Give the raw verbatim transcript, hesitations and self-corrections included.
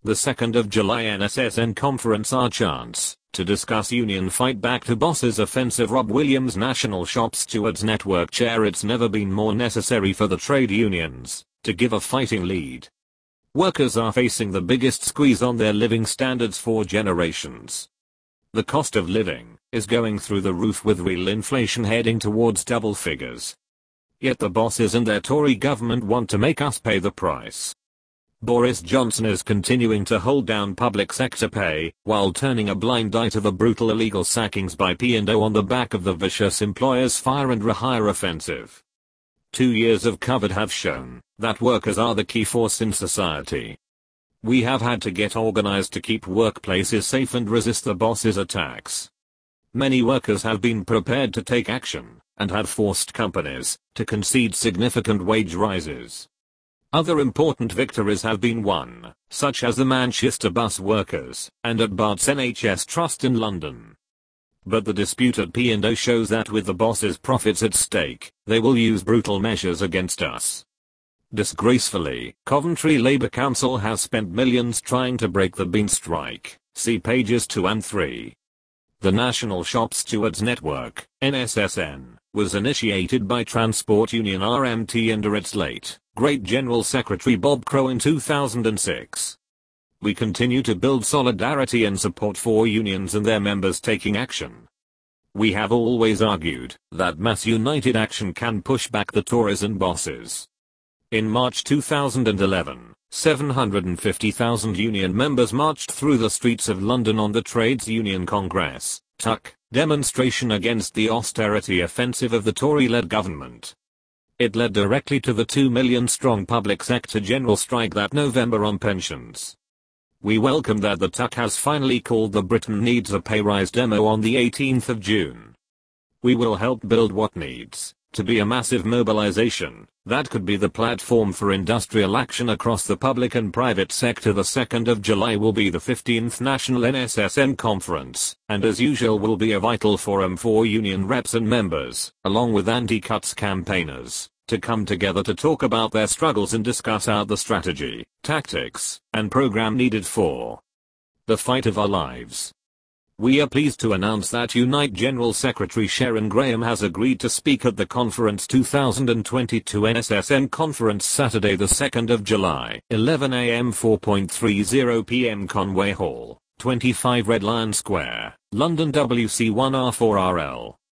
The second of July N S S N Conference, our chance to discuss union fight back to bosses offensive. Rob Williams, National Shop Stewards Network Chair. It's never been more necessary for the trade unions to give a fighting lead. Workers are facing the biggest squeeze on their living standards for generations. The cost of living is going through the roof, with real inflation heading towards double figures. Yet the bosses and their Tory government want to make us pay the price. Boris Johnson is continuing to hold down public sector pay, while turning a blind eye to the brutal illegal sackings by P and O on the back of the vicious employers' fire and rehire offensive. Two years of COVID have shown that workers are the key force in society. We have had to get organized to keep workplaces safe and resist the bosses' attacks. Many workers have been prepared to take action, and have forced companies to concede significant wage rises. Other important victories have been won, such as the Manchester bus workers, and at Bart's N H S Trust in London. But the dispute at P and O shows that with the bosses' profits at stake, they will use brutal measures against us. Disgracefully, Coventry Labour Council has spent millions trying to break the Bean strike, see pages two and three. The National Shop Stewards Network, N S S N, was initiated by Transport Union R M T under its late, great General Secretary Bob Crow in two thousand six. We continue to build solidarity and support for unions and their members taking action. We have always argued that mass united action can push back the Tories and bosses. In March two thousand eleven, seven hundred fifty thousand union members marched through the streets of London on the Trades Union Congress, T U C, demonstration against the austerity offensive of the Tory-led government. It led directly to the two million strong public sector general strike that November on pensions. We welcome that the T U C has finally called the Britain Needs a Pay Rise demo on the eighteenth of June. We will help build what needs to be a massive mobilization that could be the platform for industrial action across the public and private sector. The second of July will be the fifteenth National N S S N Conference, and as usual will be a vital forum for union reps and members, along with anti-cuts campaigners, to come together to talk about their struggles and discuss out the strategy, tactics, and program needed for the fight of our lives. We are pleased to announce that Unite General Secretary Sharon Graham has agreed to speak at the Conference two thousand twenty-two N S S N Conference Saturday the second of July, eleven a m four thirty p m Conway Hall, twenty-five Red Lion Square, London W C one R four R L.